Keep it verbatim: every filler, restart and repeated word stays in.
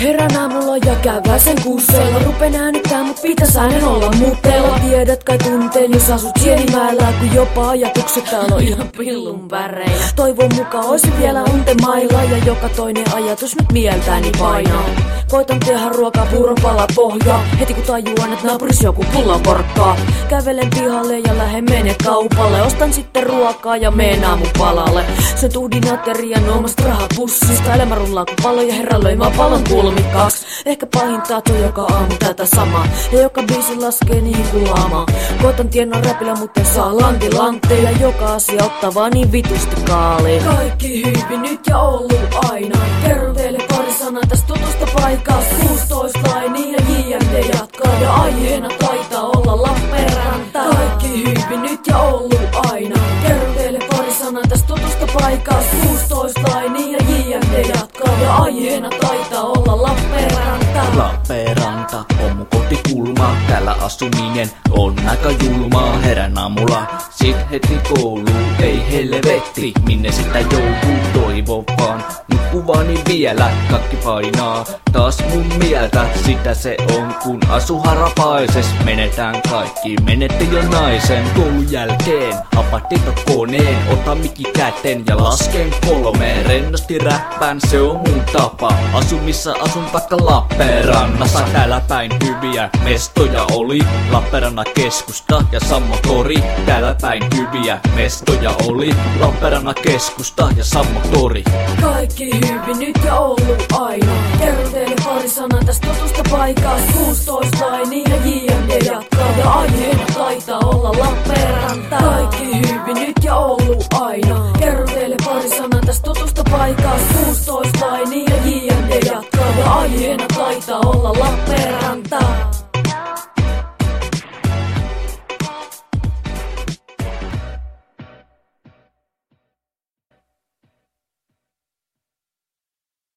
Herään aamulla ja käydään sen kuusseella. Rupen äänittää mut pitäis äänen olla muutteella. Tiedät kai tunteen jos asut Sienimäellä, kun jopa ajatukset täällä on ihan pillun värejä. Toivon mukaan oisin vielä untemailla ja joka toinen ajatus nyt mieltäni painaa. Koitan tehdä ruokaa puuron pala pohjaa. Heti kun tajuan, et naapuris joku pullon porkkaa. Kävelen pihalle ja lähden mene kaupalle. Ostan sitten ruokaa ja meen aamupalalle. Sen tuhdin aterian omasta rahapussista. Elämä rullaa kun pallo ja herra löi mä pallon kulmikaksi. Ehkä pahinta on joka aamu tätä samaa. Ja joka biisi laskee niin kuin lama. Koitan tienaa räpillä mutta en saa lanti lantteja. Joka asia ottaa vaan niin vitusti kaaliin. Kaikki hyvin nyt ja ollut aina. Kerron teille pari sanaa tästä tutusta paikasta. kuusitoista laini ja J M D jatkaa. Ja aiheena taitaa olla Lappeenranta. Kaikki hyvin nyt ja ollut aina. Kerron teille pari sanaa tästä tutusta paikasta. kuusitoista laini ja J M D jatkaa. Ja aiheena taitaa olla Lappeenranta. Lappeenranta on mun kotikulma. Täällä asuminen on aika julmaa. Herän aamulla sit heti kouluun. Ei helvetti, minne sitä joutuu. Toivon vaan nukkuvani vielä. Kaikki painaa taas mun mieltä. Sitä se on kun asu harapaises. Menetään kaikki, menette jo naisen. Koulun jälkeen apatin koneen. Ota mikki käteen ja lasken kolmeen. Rennosti räppään, se on mun tapa. Asun missä asun vaikka Lappeenrannassa. Täällä päin hyviä mestoja oli. Lappeenrannan keskusta ja Sammo tori. Täällä päin hyviä mestoja oli. Lappeenrannan keskusta ja Sammo tori. Kaikki hyvin nyt ja ollut aina. Kerron teille pari sanaa tästä tutusta paikasta. kuusitoista laini ja J M D jatkaa. Ja aiheena taitaa olla Lappeenranta. Kaikki hyvin nyt ja ollut aina. Kerron teille pari sanaa tästä tutusta paikasta. kuusitoista laini ja J M D jatkaa. Ja aiheena taitaa olla Lappeenranta.